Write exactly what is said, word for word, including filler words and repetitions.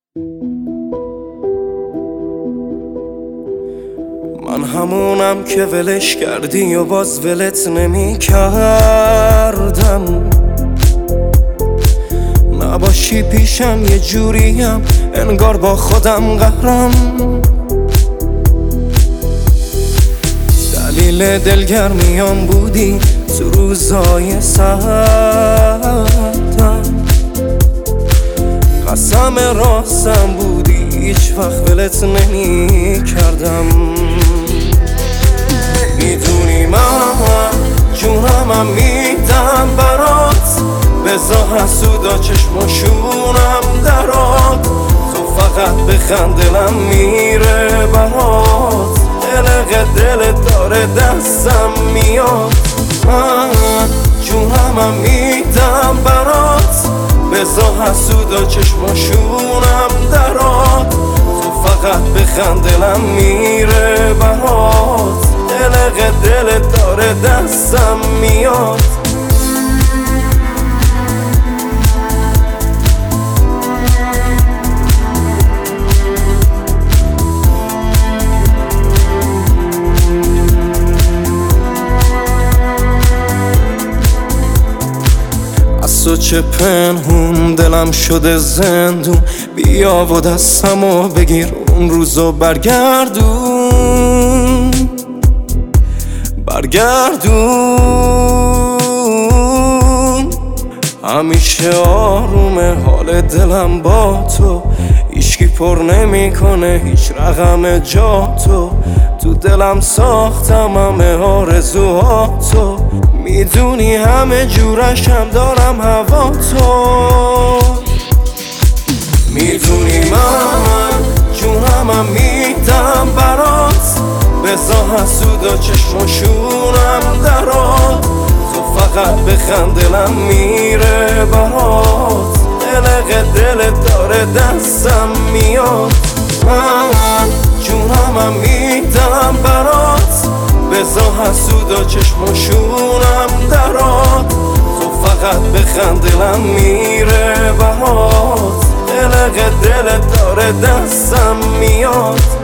من همونم که ولش کردی و باز ولت نمی کردم. نباشی پیشم یه جوریم انگار با خودم قهرم. دلیل دلگرمیام بودی تو روزای سردم. قسم راستم بودی هیچ وقت ولت نمی کردم. میدونی من جونمم میدم برات، بزا حسودا چشماشونم درات. تو فقط بخند دلم میره برات، قلق دلت داره دستم میاد. من جونمم میدم برات، بزا حسودا چشماشونم درات. تو فقط بخند دلم میره برات، قلق دلت داره دستم میاد. تو چه پنهون دلم شده زندون، بیا و دستمو بگیر اون روزو برگردون برگردون. همیشه آرومه حال دلم با تو، هیچکی پر نمی کنه هیچ رقم جا تو. تو دلم ساختم همه آرزوهاتو، میدونی همه جورشم دارم هوا تو. میدونی من جونمم میدم برات، بزا حسودا چشماشونم درات. تو فقط بخند دلم میره برات، قلق دلت داره دستم میاد. من جونمم میدم برات، بزا حسودا چشماشونم درات. تو فقط بخند دلم میره برات، قلق دلت داره دستم میاد.